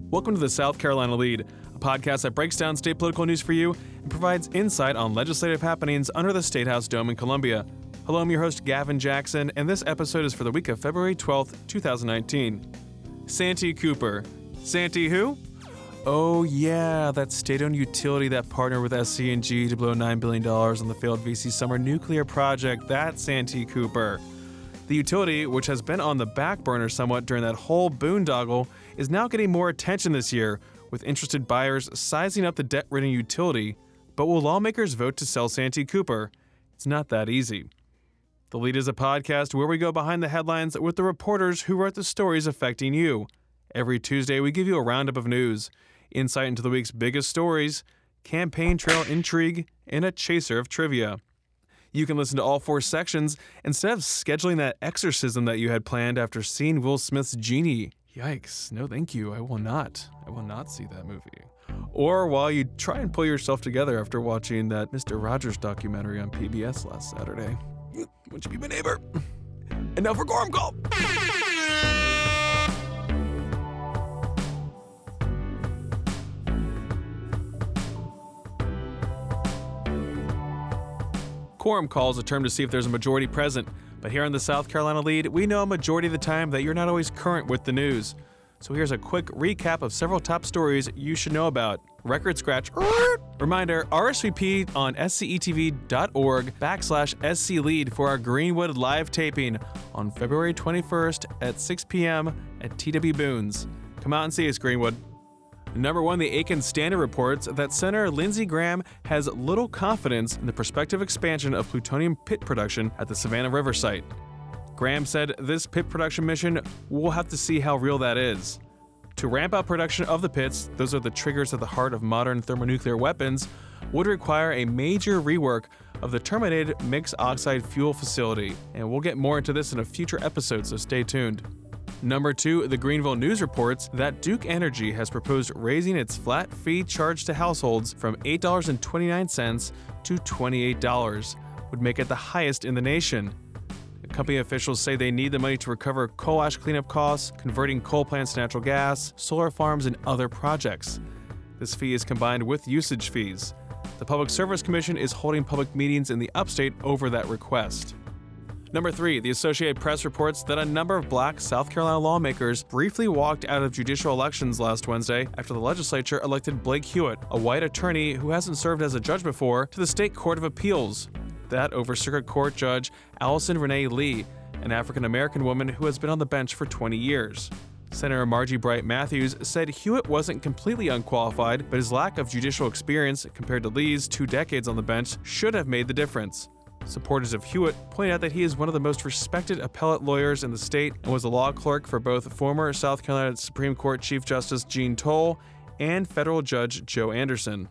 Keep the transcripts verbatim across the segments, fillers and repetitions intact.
Welcome to the South Carolina Lead, a podcast that breaks down state political news for you and provides insight on legislative happenings under the State House Dome in Columbia. Hello, I'm your host, Gavin Jackson, and this episode is for the week of February twelfth, twenty nineteen. Santee Cooper. Santee who? Oh yeah, that state-owned utility that partnered with S C and G to blow nine billion dollars on the failed V C Summer nuclear project. That's Santee Cooper. The utility, which has been on the back burner somewhat during that whole boondoggle, is now getting more attention this year, with interested buyers sizing up the debt-ridden utility. But will lawmakers vote to sell Santee Cooper? It's not that easy. The Lead is a podcast where we go behind the headlines with the reporters who wrote the stories affecting you. Every Tuesday, we give you a roundup of news, insight into the week's biggest stories, campaign trail intrigue, and a chaser of trivia. You can listen to all four sections instead of scheduling that exorcism that you had planned after seeing Will Smith's Genie. Yikes, no thank you, I will not. I will not see that movie. Or while you try and pull yourself together after watching that Mister Rogers documentary on P B S last Saturday. Would you be my neighbor? And now for Quorum Call! Quorum call is a term to see if there's a majority present, but here on the South Carolina Lead, we know a majority of the time that you're not always current with the news. So here's a quick recap of several top stories you should know about. Record scratch. Reminder, R S V P on scetv.org backslash sclead for our Greenwood live taping on February twenty-first at six p.m. at T W Boons. Come out and see us, Greenwood. Number one, the Aiken Standard reports that Senator Lindsey Graham has little confidence in the prospective expansion of plutonium pit production at the Savannah River site. Graham said this pit production mission, we'll have to see how real that is. To ramp up production of the pits, those are the triggers at the heart of modern thermonuclear weapons, would require a major rework of the terminated mixed oxide fuel facility, and we'll get more into this in a future episode, so stay tuned. Number two, the Greenville News reports that Duke Energy has proposed raising its flat fee charge to households from eight dollars and twenty-nine cents to twenty-eight dollars, would make it the highest in the nation. Company officials say they need the money to recover coal ash cleanup costs, converting coal plants to natural gas, solar farms, and other projects. This fee is combined with usage fees. The Public Service Commission is holding public meetings in the upstate over that request. Number three, the Associated Press reports that a number of black South Carolina lawmakers briefly walked out of judicial elections last Wednesday after the legislature elected Blake Hewitt, a white attorney who hasn't served as a judge before, to the State Court of Appeals. That over Circuit Court Judge Allison Renee Lee, an African-American woman who has been on the bench for twenty years. Senator Margie Bright Matthews said Hewitt wasn't completely unqualified, but his lack of judicial experience compared to Lee's two decades on the bench should have made the difference. Supporters of Hewitt point out that he is one of the most respected appellate lawyers in the state and was a law clerk for both former South Carolina Supreme Court Chief Justice Jean Toll and federal judge Joe Anderson.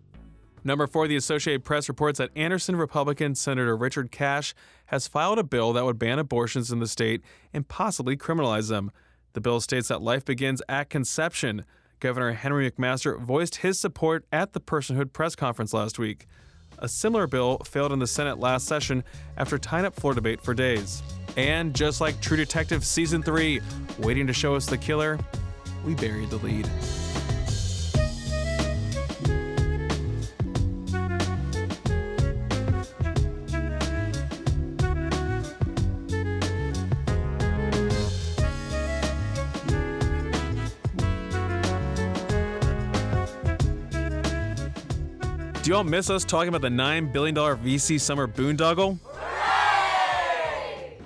Number four, the Associated Press reports that Anderson Republican Senator Richard Cash has filed a bill that would ban abortions in the state and possibly criminalize them. The bill states that life begins at conception. Governor Henry McMaster voiced his support at the Personhood press conference last week. A similar bill failed in the Senate last session after tying up floor debate for days. And just like True Detective Season three, waiting to show us the killer, we buried the lead. Do y'all miss us talking about the nine billion dollars V C Summer boondoggle? Hooray!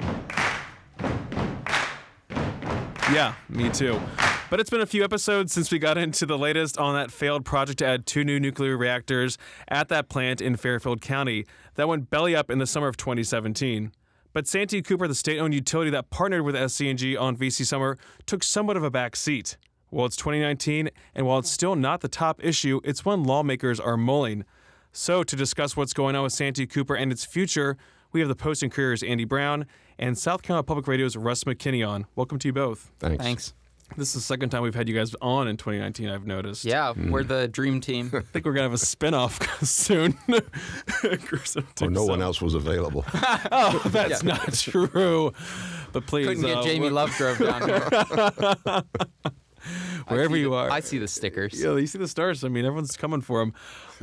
Yeah, me too. But it's been a few episodes since we got into the latest on that failed project to add two new nuclear reactors at that plant in Fairfield County that went belly up in the summer of twenty seventeen. But Santee Cooper, the state-owned utility that partnered with S C and G on V C Summer, took somewhat of a back seat. Well, it's twenty nineteen, and while it's still not the top issue, it's one lawmakers are mulling. So to discuss what's going on with Santee Cooper and its future, we have the Post and Courier's Andy Brown and South Carolina Public Radio's Russ McKinney on. Welcome to you both. Thanks. Thanks. This is the second time we've had you guys on in twenty nineteen, I've noticed. Yeah, mm. we're the dream team. I think we're going to have a spinoff soon. Or no one else was available. Oh, that's yeah. not true. But please. Couldn't get uh, Jamie what... Lovegrove down here. wherever you the, are. I see the stickers. Yeah, you see the stars. I mean, everyone's coming for them.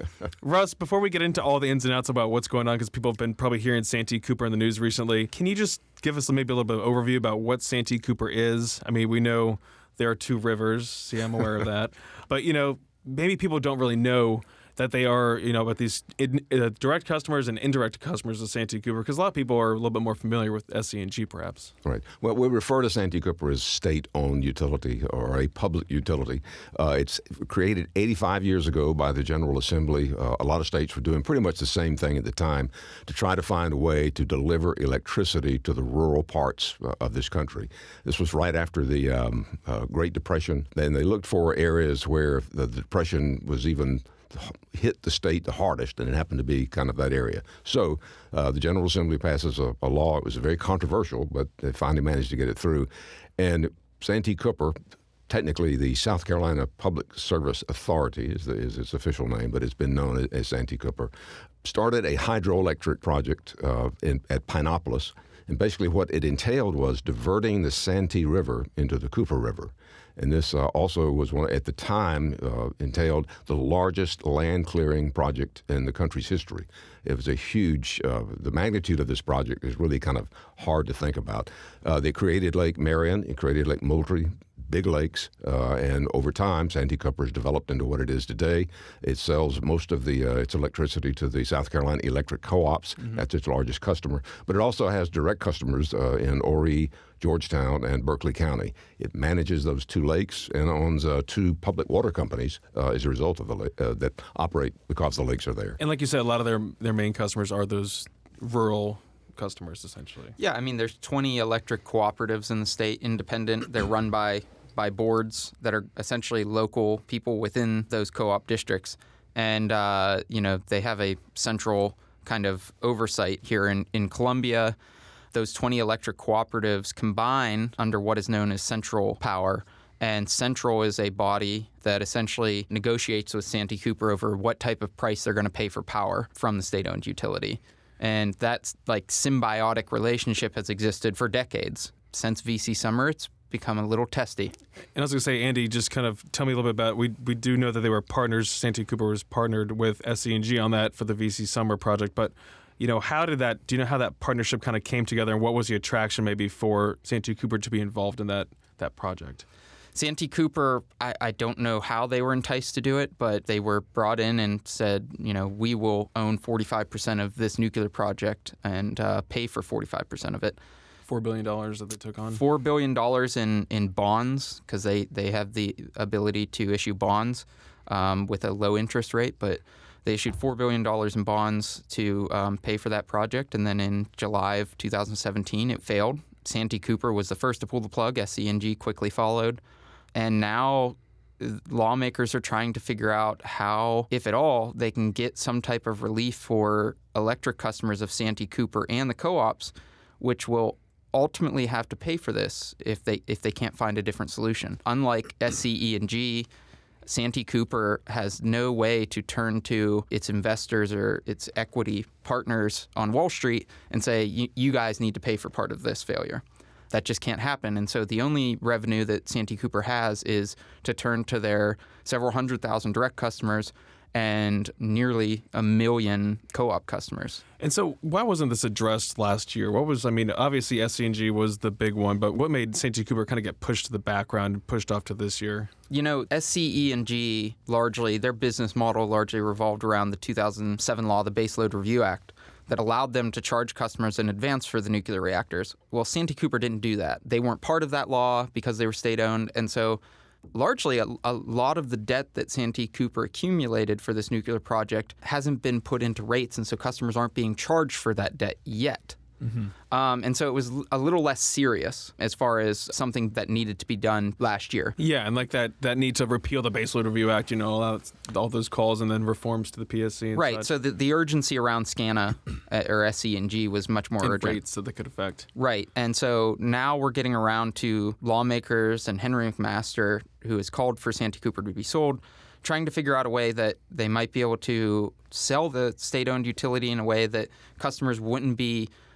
Russ, before we get into all the ins and outs about what's going on, because people have been probably hearing Santee Cooper in the news recently, can you just give us maybe a little bit of overview about what Santee Cooper is? I mean, we know there are two rivers. See, I'm aware of that. But, you know, maybe people don't really know that they are, you know, about these in, uh, direct customers and indirect customers of Santee Cooper, because a lot of people are a little bit more familiar with S C and G, perhaps. Right. Well, we refer to Santee Cooper as state-owned utility or a public utility. Uh, it's created eighty-five years ago by the General Assembly. Uh, a lot of states were doing pretty much the same thing at the time to try to find a way to deliver electricity to the rural parts uh, of this country. This was right after the um, uh, Great Depression, and they looked for areas where the Depression was even hit the state the hardest, and it happened to be kind of that area. So uh, the General Assembly passes a, a law. It was very controversial, but they finally managed to get it through. And Santee Cooper, technically the South Carolina Public Service Authority is, the, is its official name, but it's been known as Santee Cooper, started a hydroelectric project uh, in, at Pinopolis. And basically what it entailed was diverting the Santee River into the Cooper River. And this uh, also was, one at the time, uh, entailed the largest land clearing project in the country's history. It was a huge, uh, the magnitude of this project is really kind of hard to think about. Uh, they created Lake Marion, it created Lake Moultrie, big lakes, uh, and over time, Santee Cooper has developed into what it is today. It sells most of the uh, its electricity to the South Carolina Electric Co-ops. Mm-hmm. That's its largest customer. But it also has direct customers uh, in Horry, Georgetown, and Berkeley County. It manages those two lakes and owns uh, two public water companies uh, as a result of the la- uh, that operate because the lakes are there. And like you said, a lot of their their main customers are those rural customers, essentially. Yeah, I mean, there's twenty electric cooperatives in the state, independent. They're run by by boards that are essentially local people within those co-op districts. And, uh, you know, they have a central kind of oversight here in, in Columbia. Those twenty electric cooperatives combine under what is known as Central Power. And Central is a body that essentially negotiates with Santee Cooper over what type of price they're going to pay for power from the state-owned utility. And that like symbiotic relationship has existed for decades. Since V C Summer, it's become a little testy. And I was going to say, Andy, just kind of tell me a little bit about, we we do know that they were partners, Santee Cooper was partnered with S C and G on that for the V C Summer project, but you know, how did that, do you know how that partnership kind of came together, and what was the attraction maybe for Santee Cooper to be involved in that that project? Santee Cooper, I, I don't know how they were enticed to do it, but they were brought in and said, you know, we will own forty-five percent of this nuclear project and uh, pay for forty-five percent of it. Four billion dollars that they took on? Four billion dollars in, in bonds, because they, they have the ability to issue bonds um, with a low interest rate, but they issued four billion dollars in bonds to um, pay for that project, and then in July of two thousand seventeen, it failed. Santee Cooper was the first to pull the plug. S C and G quickly followed. And now lawmakers are trying to figure out how, if at all, they can get some type of relief for electric customers of Santee Cooper and the co-ops, which will ultimately have to pay for this if they if they can't find a different solution. Unlike S C E and G, Santee Cooper has no way to turn to its investors or its equity partners on Wall Street and say, you guys need to pay for part of this failure. That just can't happen. And so the only revenue that Santee Cooper has is to turn to their several hundred thousand direct customers and nearly a million co-op customers. And so why wasn't this addressed last year? What was, I mean, obviously S C and G was the big one, but what made Santee Cooper kind of get pushed to the background and pushed off to this year? You know, S C E and G largely, their business model largely revolved around the two thousand seven law, the Baseload Review Act, that allowed them to charge customers in advance for the nuclear reactors. Well, Santee Cooper didn't do that. They weren't part of that law because they were state-owned, and so largely a, a lot of the debt that Santee Cooper accumulated for this nuclear project hasn't been put into rates, and so customers aren't being charged for that debt yet. Mm-hmm. Um, and so it was a little less serious as far as something that needed to be done last year. Yeah, and like that that need to repeal the Baseload Review Act, you know, all, that, all those calls and then reforms to the P S C. And right, such. So the, the urgency around SCANA or S C and G was much more and urgent. rates that they could affect. Right, and so now we're getting around to lawmakers and Henry McMaster, who has called for Santee Cooper to be sold, trying to figure out a way that they might be able to sell the state-owned utility in a way that customers wouldn't be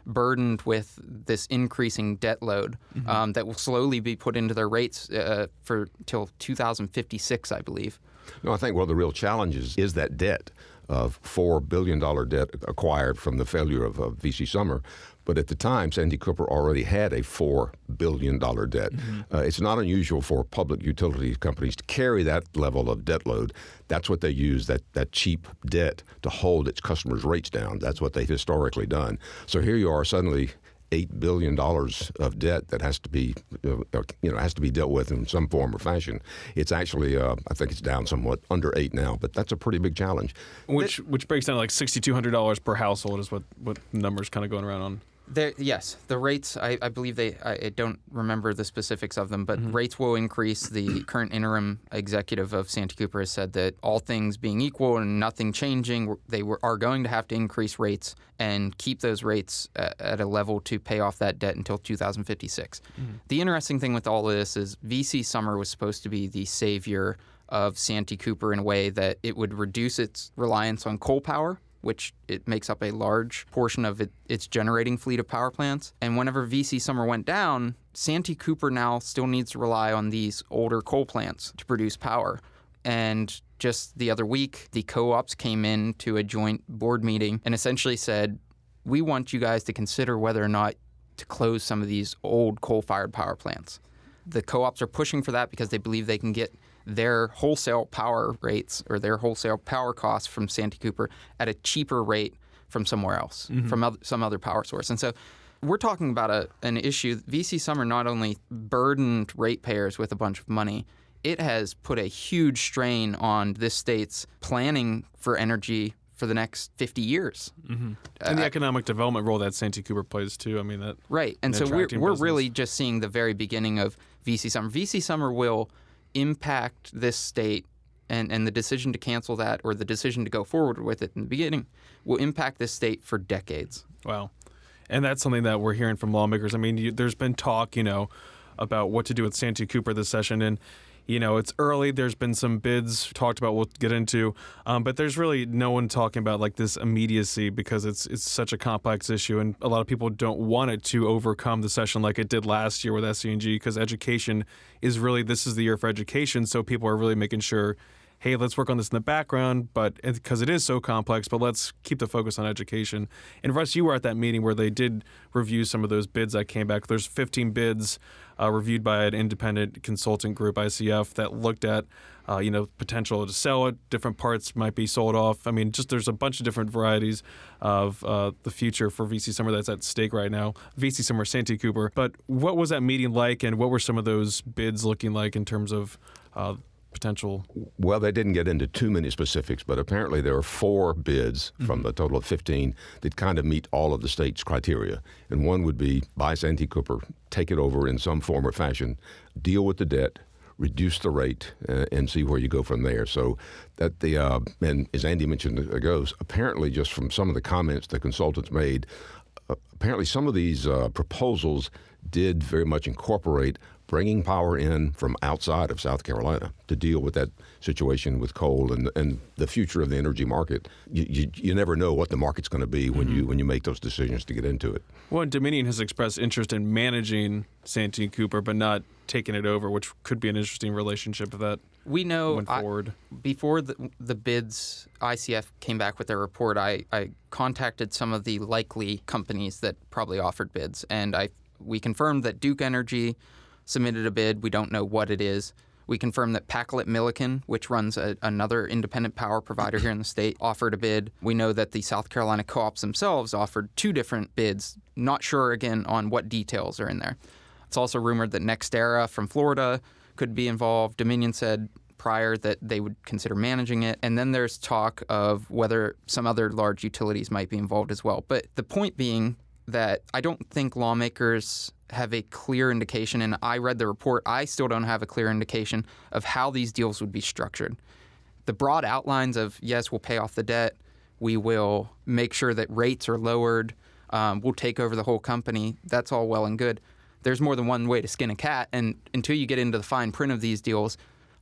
burdened with this increasing debt load mm-hmm. um, that will slowly be put into their rates uh, for till two thousand fifty-six, I believe. No, I think one of the real challenges is that debt of four billion dollars debt acquired from the failure of uh, V C Summer. But at the time, Santee Cooper already had a four billion dollars debt. Mm-hmm. Uh, it's not unusual for public utility companies to carry that level of debt load. That's what they use, that, that cheap debt, to hold its customers' rates down. That's what they've historically done. So here you are suddenly eight billion dollars of debt that has to be, uh, you know, has to be dealt with in some form or fashion. It's actually, uh, I think it's down somewhat, under eight now, but that's a pretty big challenge. Which which breaks down to like six thousand two hundred dollars per household is what, what numbers kind of going around on. There, yes, the rates, I, I believe they, I, I don't remember the specifics of them, but mm-hmm. rates will increase. The current interim executive of Santee Cooper has said that all things being equal and nothing changing, they were, are going to have to increase rates and keep those rates at, at a level to pay off that debt until two thousand fifty-six. Mm-hmm. The interesting thing with all of this is V C Summer was supposed to be the savior of Santee Cooper in a way that it would reduce its reliance on coal power, which it makes up a large portion of it, its generating fleet of power plants. And whenever V C Summer went down, Santee Cooper now still needs to rely on these older coal plants to produce power. And just the other week, the co-ops came in to a joint board meeting and essentially said, we want you guys to consider whether or not to close some of these old coal-fired power plants. The co-ops are pushing for that because they believe they can get their wholesale power rates or their wholesale power costs from Santee Cooper at a cheaper rate from somewhere else, mm-hmm. from other, some other power source. And so we're talking about a, an issue. V C Summer not only burdened ratepayers with a bunch of money, it has put a huge strain on this state's planning for energy for the next fifty years. Mm-hmm. And the uh, economic development role that Santee Cooper plays too. I mean, that right. And so we're, we're really just seeing the very beginning of V C Summer. V C Summer will impact this state, and, and the decision to cancel that or the decision to go forward with it in the beginning will impact this state for decades. Wow. And that's something that we're hearing from lawmakers. I mean, you, there's been talk, you know, about what to do with Santee Cooper this session, and you know, it's early. There's been some bids talked about we'll get into, um, but there's really no one talking about like this immediacy because it's it's such a complex issue, and a lot of people don't want it to overcome the session like it did last year with S C N G because education is really, this is the year for education, so people are really making sure, hey, let's work on this in the background, but because it is so complex, but let's keep the focus on education. And Russ, you were at that meeting where they did review some of those bids that came back. There's fifteen bids uh, reviewed by an independent consulting group, I C F, that looked at, uh, you know, potential to sell it. Different parts might be sold off. I mean, just there's a bunch of different varieties of uh, the future for V C Summer that's at stake right now. V C Summer, Santee Cooper. But what was that meeting like, and what were some of those bids looking like in terms of uh, potential? Well, they didn't get into too many specifics, but apparently there are four bids mm-hmm. from a total of fifteen that kind of meet all of the state's criteria. And one would be buy Santee Cooper, take it over in some form or fashion, deal with the debt, reduce the rate, uh, and see where you go from there. So that the, uh, and as Andy mentioned ago, apparently just from some of the comments the consultants made, uh, apparently some of these uh, proposals did very much incorporate bringing power in from outside of South Carolina to deal with that situation with coal and and the future of the energy market. You you, you never know what the market's going to be when mm-hmm. you when you make those decisions to get into it. Well, Dominion has expressed interest in managing Santee Cooper, but not taking it over, which could be an interesting relationship if that we know went forward. I, before the, the bids, I C F came back with their report. I, I contacted some of the likely companies that probably offered bids, and I we confirmed that Duke Energy submitted a bid. We don't know what it is. We confirmed that Pacolet Milliken, which runs a, another independent power provider here in the state, offered a bid. We know that the South Carolina co-ops themselves offered two different bids. Not sure, again, on what details are in there. It's also rumored that NextEra from Florida could be involved. Dominion said prior that they would consider managing it. And then there's talk of whether some other large utilities might be involved as well. But the point being that I don't think lawmakers have a clear indication, and I read the report, I still don't have a clear indication of how these deals would be structured. The broad outlines of, yes, we'll pay off the debt, we will make sure that rates are lowered, um, we'll take over the whole company, that's all well and good. There's more than one way to skin a cat, and until you get into the fine print of these deals,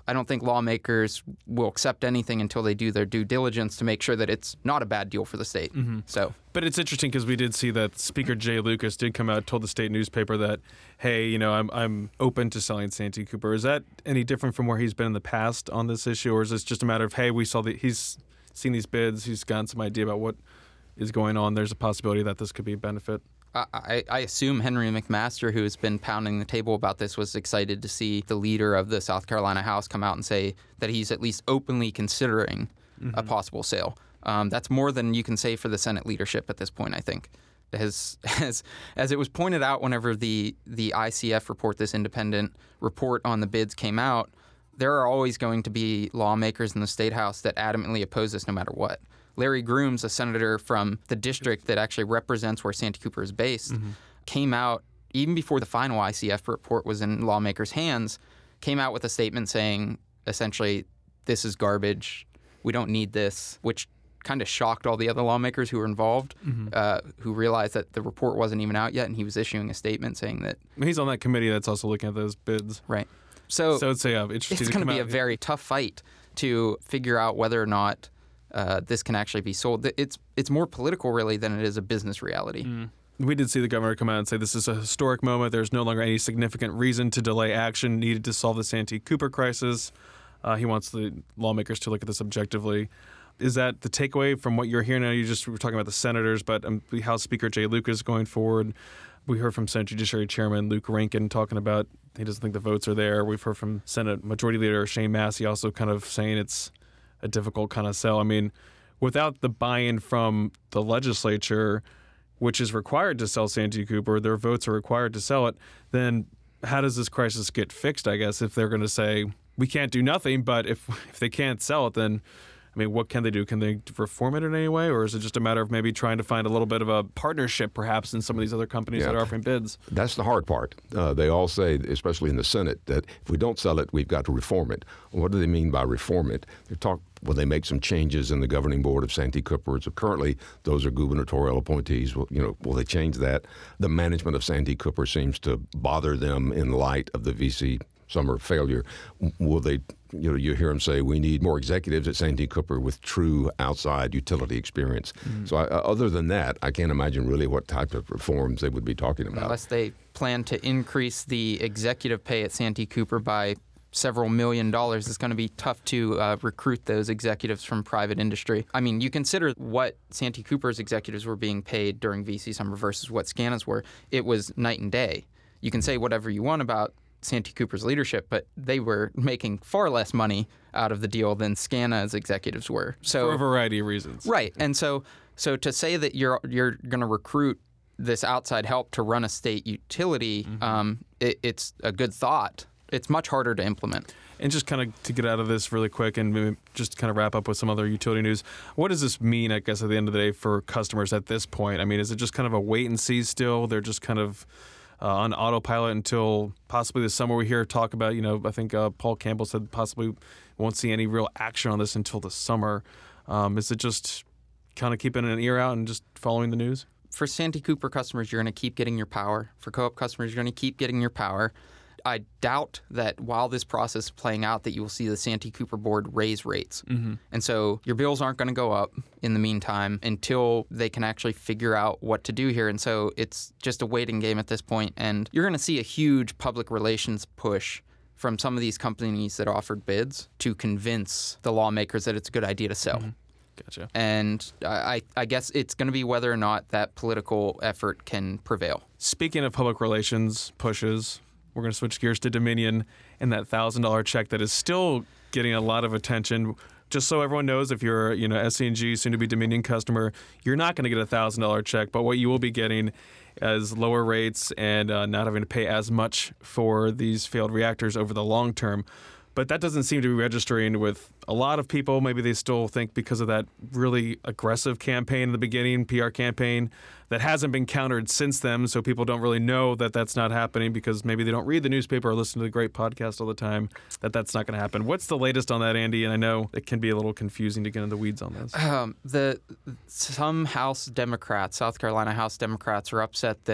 I don't think lawmakers will accept anything until they do their due diligence to make sure that it's not a bad deal for the state. Mm-hmm. So, but it's interesting because we did see that Speaker Jay Lucas did come out, told the state newspaper that, hey, you know, I'm I'm open to selling Santee Cooper. Is that any different from where he's been in the past on this issue, or is this just a matter of, hey, we saw the he's seen these bids, he's gotten some idea about what is going on. There's a possibility that this could be a benefit. I, I assume Henry McMaster, who has been pounding the table about this, was excited to see the leader of the South Carolina House come out and say that he's at least openly considering mm-hmm. a possible sale. Um, that's more than you can say for the Senate leadership at this point, I think. As as as it was pointed out whenever the, the I C F report, this independent report on the bids came out, there are always going to be lawmakers in the State House that adamantly oppose this no matter what. Larry Grooms, a senator from the district that actually represents where Santee Cooper is based, mm-hmm. came out, even before the final I C F report was in lawmakers' hands, came out with a statement saying, essentially, this is garbage, we don't need this, which kind of shocked all the other lawmakers who were involved, mm-hmm. uh, who realized that the report wasn't even out yet, and he was issuing a statement saying that... He's on that committee that's also looking at those bids. Right. So, so it's, uh, interesting it's going to be a very tough fight to figure out whether or not Uh, this can actually be sold. It's it's more political, really, than it is a business reality. Mm. We did see the governor come out and say this is a historic moment. There's no longer any significant reason to delay action needed to solve the Santee Cooper crisis. Uh, he wants the lawmakers to look at this objectively. Is that the takeaway from what you're hearing now? You just were talking about the senators, but um, the House Speaker Jay Lucas going forward. We heard from Senate Judiciary Chairman Luke Rankin talking about he doesn't think the votes are there. We've heard from Senate Majority Leader Shane Massey also kind of saying it's a difficult kind of sell. I mean, without the buy-in from the legislature, which is required to sell Santee Cooper, their votes are required to sell it, then how does this crisis get fixed, I guess, if they're going to say, we can't do nothing, but if if they can't sell it, then, I mean, what can they do? Can they reform it in any way? Or is it just a matter of maybe trying to find a little bit of a partnership, perhaps, in some of these other companies yeah. that are offering bids? That's the hard part. Uh, they all say, especially in the Senate, that if we don't sell it, we've got to reform it. What do they mean by reform it? They talk, will they make some changes in the governing board of Santee Cooper? So currently, those are gubernatorial appointees. Well, you know, will they change that? The management of Santee Cooper seems to bother them in light of the V C summer failure. Will they, you know, you hear them say, we need more executives at Santee Cooper with true outside utility experience. Mm. So I, uh, other than that, I can't imagine really what type of reforms they would be talking about. Unless they plan to increase the executive pay at Santee Cooper by several million dollars, it's going to be tough to uh, recruit those executives from private industry. I mean, you consider what Santee Cooper's executives were being paid during V C summer versus what SCANA's were. It was night and day. You can say whatever you want about Santee Cooper's leadership, but they were making far less money out of the deal than SCANA's executives were. So for a variety of reasons. Right. And so so to say that you're you're going to recruit this outside help to run a state utility, mm-hmm. um, it, it's a good thought. It's much harder to implement. And just kind of to get out of this really quick and maybe just kind of wrap up with some other utility news, what does this mean, I guess, at the end of the day for customers at this point? I mean, is it just kind of a wait and see still? They're just kind of Uh, on autopilot until possibly this summer. We hear talk about, you know, I think uh, Paul Campbell said possibly won't see any real action on this until the summer. Um, is it just kind of keeping an ear out and just following the news? For Santee Cooper customers, you're going to keep getting your power. For co-op customers, you're going to keep getting your power. I doubt that while this process is playing out that you will see the Santee Cooper board raise rates. Mm-hmm. And so your bills aren't going to go up in the meantime until they can actually figure out what to do here. And so it's just a waiting game at this point. And you're going to see a huge public relations push from some of these companies that offered bids to convince the lawmakers that it's a good idea to sell. Mm-hmm. Gotcha. And I, I guess it's going to be whether or not that political effort can prevail. Speaking of public relations pushes, we're going to switch gears to Dominion and that one thousand dollars check that is still getting a lot of attention. Just so everyone knows, if you're you know S C and G, soon-to-be Dominion customer, you're not going to get a one thousand dollars check, but what you will be getting is lower rates and uh, not having to pay as much for these failed reactors over the long term. But that doesn't seem to be registering with a lot of people. Maybe they still think because of that really aggressive campaign in the beginning, P R campaign, that hasn't been countered since then. So people don't really know that that's not happening because maybe they don't read the newspaper or listen to the great podcast all the time, that that's not going to happen. What's the latest on that, Andy? And I know it can be a little confusing to get into the weeds on this. Um, the Some House Democrats, South Carolina House Democrats, are upset that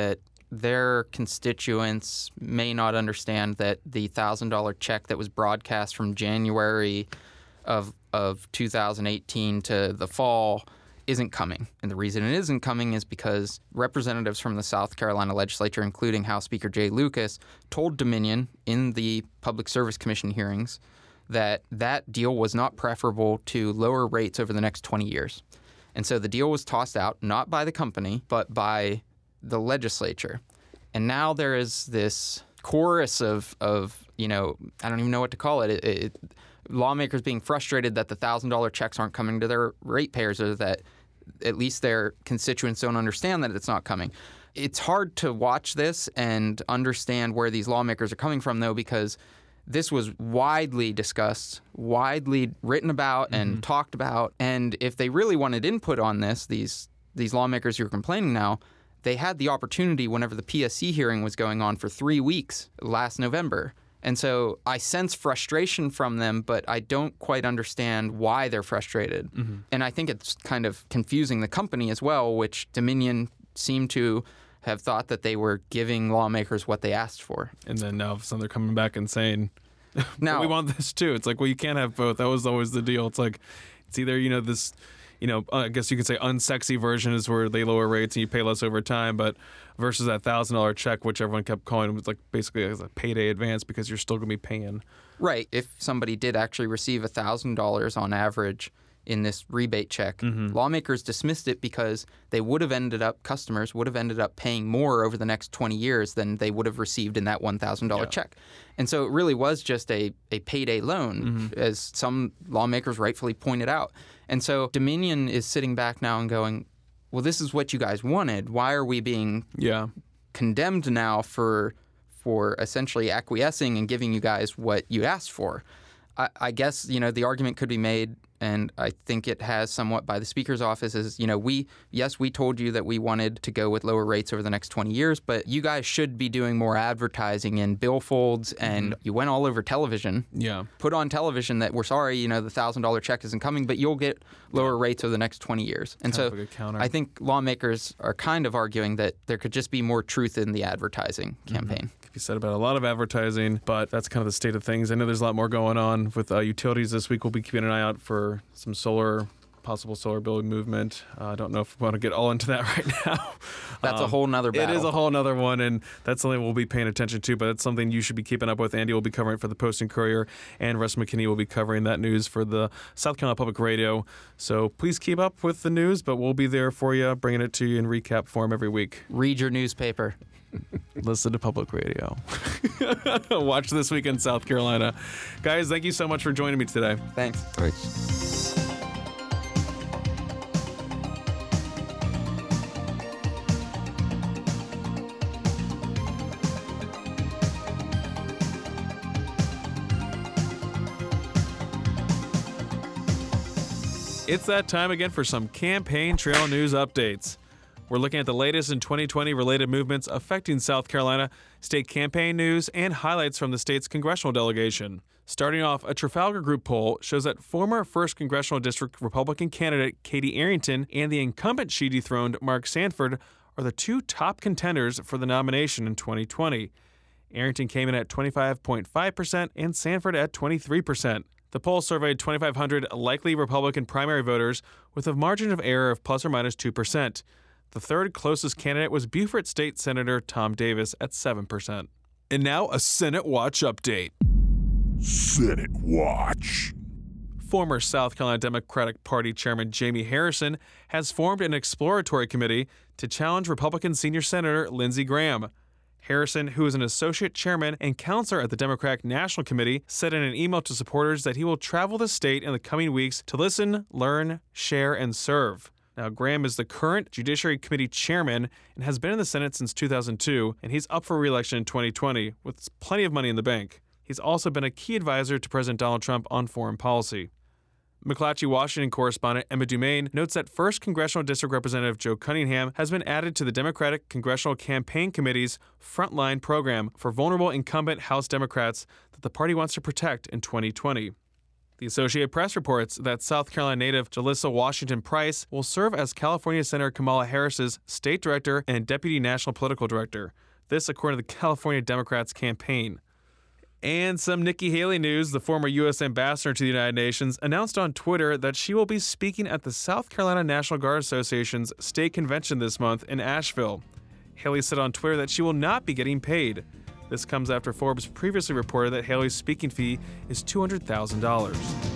their constituents may not understand that the one thousand dollars check that was broadcast from January of of two thousand eighteen to the fall isn't coming. And the reason it isn't coming is because representatives from the South Carolina legislature, including House Speaker Jay Lucas, told Dominion in the Public Service Commission hearings that that deal was not preferable to lower rates over the next twenty years. And so the deal was tossed out, not by the company, but by the legislature. And now there is this chorus of, of you know, I don't even know what to call it. It, it lawmakers being frustrated that the one thousand dollars checks aren't coming to their ratepayers, or that at least their constituents don't understand that it's not coming. It's hard to watch this and understand where these lawmakers are coming from, though, because this was widely discussed, widely written about and mm-hmm. talked about. And if they really wanted input on this, these these lawmakers who are complaining now, they had the opportunity whenever the P S C hearing was going on for three weeks last November. And so I sense frustration from them, but I don't quite understand why they're frustrated. Mm-hmm. And I think it's kind of confusing the company as well, which Dominion seemed to have thought that they were giving lawmakers what they asked for. And then now they're coming back and saying, now, we want this too. It's like, well, you can't have both. That was always the deal. It's like, it's either, you know, this, you know, I guess you could say unsexy version is where they lower rates and you pay less over time, but versus that one thousand dollars check, which everyone kept calling, it was like basically as a payday advance because you're still going to be paying. Right. If somebody did actually receive one thousand dollars on average in this rebate check, mm-hmm. lawmakers dismissed it because they would have ended up, customers would have ended up paying more over the next twenty years than they would have received in that one thousand dollars yeah. check. And so it really was just a, a payday loan, mm-hmm. as some lawmakers rightfully pointed out. And so Dominion is sitting back now and going, well, this is what you guys wanted. Why are we being yeah. condemned now for for essentially acquiescing and giving you guys what you asked for? I, I guess, you know, the argument could be made, and I think it has somewhat by the Speaker's office, is, you know, we, yes, we told you that we wanted to go with lower rates over the next twenty years, but you guys should be doing more advertising in billfolds, and mm-hmm. you went all over television. Yeah. Put on television that we're sorry, you know, the one thousand dollars check isn't coming, but you'll get lower yeah. rates over the next twenty years. And kind so I think lawmakers are kind of arguing that there could just be more truth in the advertising campaign. Mm-hmm. Be said about a lot of advertising, but that's kind of the state of things. I know there's a lot more going on with uh, utilities this week. We'll be keeping an eye out for some solar, possible solar bill movement. I uh, don't know if we want to get all into that right now. That's um, a whole nother battle. It is a whole nother one, and that's something we'll be paying attention to, but it's something you should be keeping up with. Andy will be covering it for the Post and Courier, and Russ McKinney will be covering that news for the South Carolina Public Radio. So please keep up with the news, but we'll be there for you, bringing it to you in recap form every week. Read your newspaper. Listen to public radio. Watch This Week in South Carolina. Guys, thank you so much for joining me today. Thanks. Thanks. It's that time again for some campaign trail news updates. We're looking at the latest in twenty twenty related movements affecting South Carolina, state campaign news, and highlights from the state's congressional delegation. Starting off, a Trafalgar Group poll shows that former first Congressional District Republican candidate Katie Arrington and the incumbent she dethroned Mark Sanford are the two top contenders for the nomination in twenty twenty. Arrington came in at twenty-five point five percent and Sanford at twenty-three percent. The poll surveyed twenty-five hundred likely Republican primary voters with a margin of error of plus or minus two percent. The third closest candidate was Beaufort State Senator Tom Davis at seven percent. And now a Senate Watch update. Senate Watch. Former South Carolina Democratic Party Chairman Jamie Harrison has formed an exploratory committee to challenge Republican Senior Senator Lindsey Graham. Harrison, who is an associate chairman and counselor at the Democratic National Committee, said in an email to supporters that he will travel the state in the coming weeks to listen, learn, share, and serve. Now, Graham is the current Judiciary Committee chairman and has been in the Senate since two thousand two, and he's up for re-election in twenty twenty with plenty of money in the bank. He's also been a key advisor to President Donald Trump on foreign policy. McClatchy, Washington correspondent Emma Dumaine notes that first Congressional District Representative Joe Cunningham has been added to the Democratic Congressional Campaign Committee's Frontline program for vulnerable incumbent House Democrats that the party wants to protect in twenty twenty. The Associated Press reports that South Carolina native Jalissa Washington Price will serve as California Senator Kamala Harris's state director and deputy national political director. This according to the California Democrats' campaign. And some Nikki Haley news. The former U S ambassador to the United Nations announced on Twitter that she will be speaking at the South Carolina National Guard Association's state convention this month in Asheville. Haley said on Twitter that she will not be getting paid. This comes after Forbes previously reported that Haley's speaking fee is two hundred thousand dollars.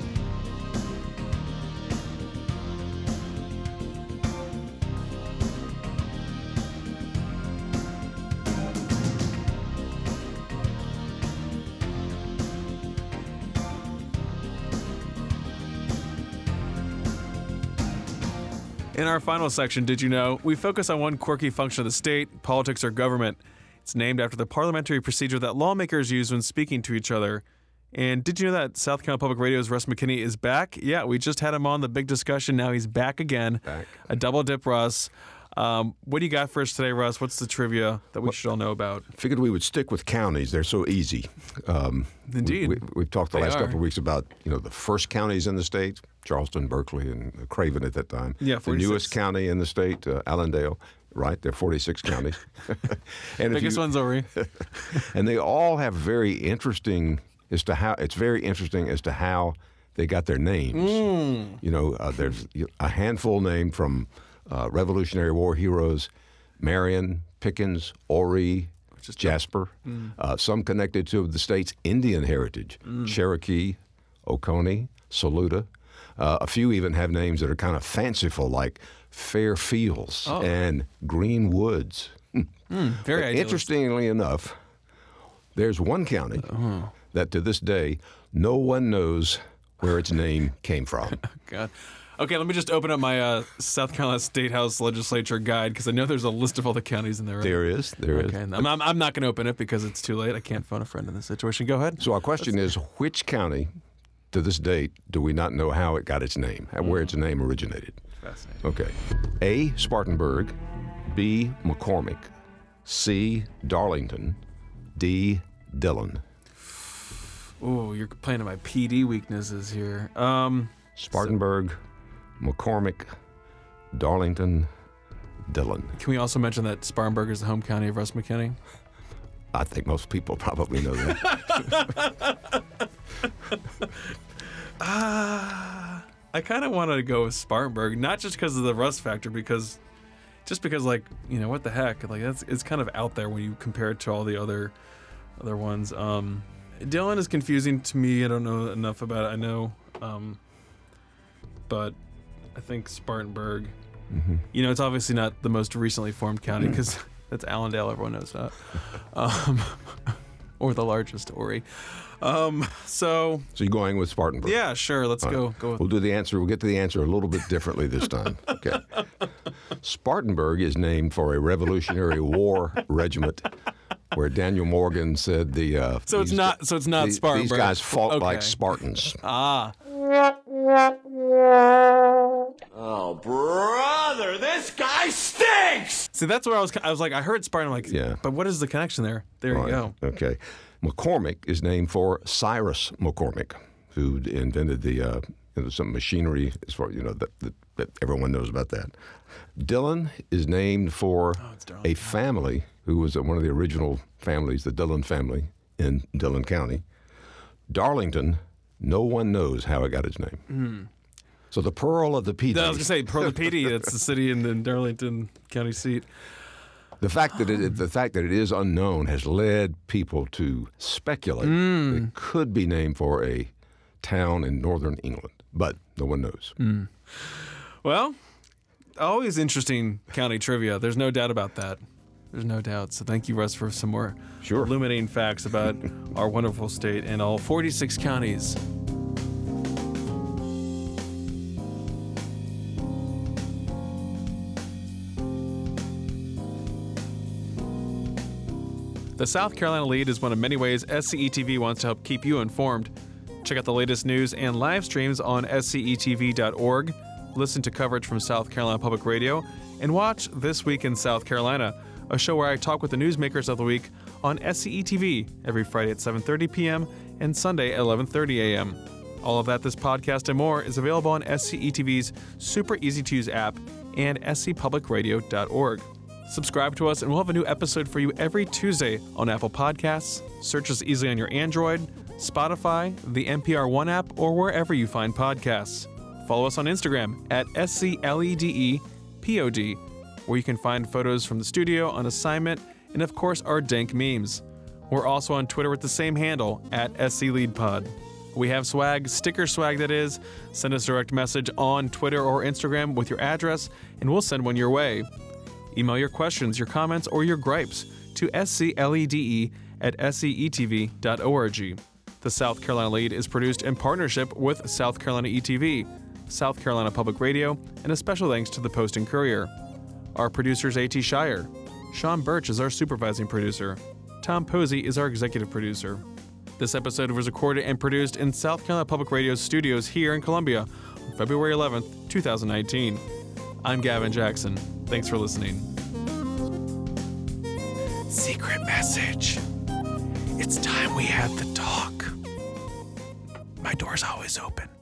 In our final section, Did You Know?, we focus on one quirky function of the state, politics or government. It's named after the parliamentary procedure that lawmakers use when speaking to each other. And did you know that South Carolina Public Radio's Russ McKinney is back? Yeah, we just had him on the big discussion. Now he's back again. Back. A double dip, Russ. Um, what do you got for us today, Russ? What's the trivia that we should all know about? Figured we would stick with counties. They're so easy. Um, Indeed. We, we, we've talked the They last are. couple of weeks about, you know, the first counties in the state, Charleston, Berkeley, and Craven at that time. Yeah, The forty-six. newest county in the state, uh, Allendale. Right, there are forty-six counties. and if Biggest you- one's over. and they all have very interesting as to how it's very interesting as to how they got their names. Mm. You know, uh, there's a handful named from uh, Revolutionary War heroes: Marion, Pickens, Horry, Jasper. Mm. Uh, some connected to the state's Indian heritage: Cherokee, Oconee, Saluda. Uh, a few even have names that are kind of fanciful, like Fair Fields Oh. and Green Woods. Mm, very But idealistic. interestingly enough, there's one county Uh-huh. that to this day no one knows where its name came from. God. Okay, let me just open up my uh, South Carolina State House Legislature guide because I know there's a list of all the counties in there. Right? There is, there is. Okay, I'm, I'm, I'm not going to open it because it's too late. I can't phone a friend in this situation. Go ahead. So our question is, which county to this date do we not know how it got its name, and where its name originated? Fascinating. Okay. A, Spartanburg. B, McCormick. C, Darlington. D, Dillon. Ooh, you're playing to my P D weaknesses here. Um, Spartanburg, McCormick, Darlington, Dillon. can we also mention that Spartanburg is the home county of Russ McKinney? I think most people probably know that. Ah, I kind of wanted to go with Spartanburg, not just because of the Russ factor, because just because, like, you know, what the heck, like that's it's kind of out there when you compare it to all the other other ones. Um, Dillon is confusing to me. I don't know enough about it. I know, um, but I think Spartanburg. Mm-hmm. You know, it's obviously not the most recently formed county because that's Allendale. Everyone knows that, um, or the largest, Horry. Um, so So you're going with Spartanburg? yeah, sure. Let's All go. right. Go with We'll do the answer. We'll get to the answer a little bit differently this time. Okay. Spartanburg is named for a Revolutionary War regiment where Daniel Morgan said the. Uh, So it's these- not. So it's not these, Spartanburg. These guys fought Okay. like Spartans. Ah, Oh, brother, this guy stinks! see, that's where I was. I was like, I heard Spartan. I'm like, Yeah. But what is the connection there? There Right. you go. Okay. McCormick is named for Cyrus McCormick, who invented the uh, you know, some machinery as far you know that, that, that everyone knows about that. Dillon is named for Oh, it's Darlington. a family who was one of the original families, the Dillon family in Dillon County. Darlington, no one knows how it got its name. So the Pearl of the P D. I was gonna say Pearl of P D. That's the city in the Darlington County seat. The fact that it, the fact that it is unknown has led people to speculate that it could be named for a town in northern England, but no one knows. Well, always interesting county trivia. There's no doubt about that. There's no doubt. So thank you, Russ, for some more Sure. illuminating facts about our wonderful state and all forty-six counties. The South Carolina Lead is one of many ways S C E T V wants to help keep you informed. Check out the latest news and live streams on S C E T V dot org. Listen to coverage from South Carolina Public Radio, and watch This Week in South Carolina, a show where I talk with the newsmakers of the week on S C E T V every Friday at seven thirty p.m. and Sunday at eleven thirty a.m. All of that, this podcast, and more is available on S C E T V's super easy-to-use app and s c public radio dot org. Subscribe to us, and we'll have a new episode for you every Tuesday on Apple Podcasts. Search us easily on your Android, Spotify, the N P R One app, or wherever you find podcasts. Follow us on Instagram at S C L E D E P O D, where you can find photos from the studio on assignment and, of course, our dank memes. We're also on Twitter with the same handle, at S C Lead Pod. We have swag, sticker swag that is. Send us a direct message on Twitter or Instagram with your address, and we'll send one your way. Email your questions, your comments, or your gripes to sclede at s c e t v dot org. The South Carolina Lead is produced in partnership with South Carolina E T V, South Carolina Public Radio, and a special thanks to the Post and Courier. Our producer is A T Shire. Sean Birch is our supervising producer. Tom Posey is our executive producer. This episode was recorded and produced in South Carolina Public Radio's studios here in Columbia on February eleventh, twenty nineteen. I'm Gavin Jackson. Thanks for listening. Secret message. It's time we had the talk. My door's always open.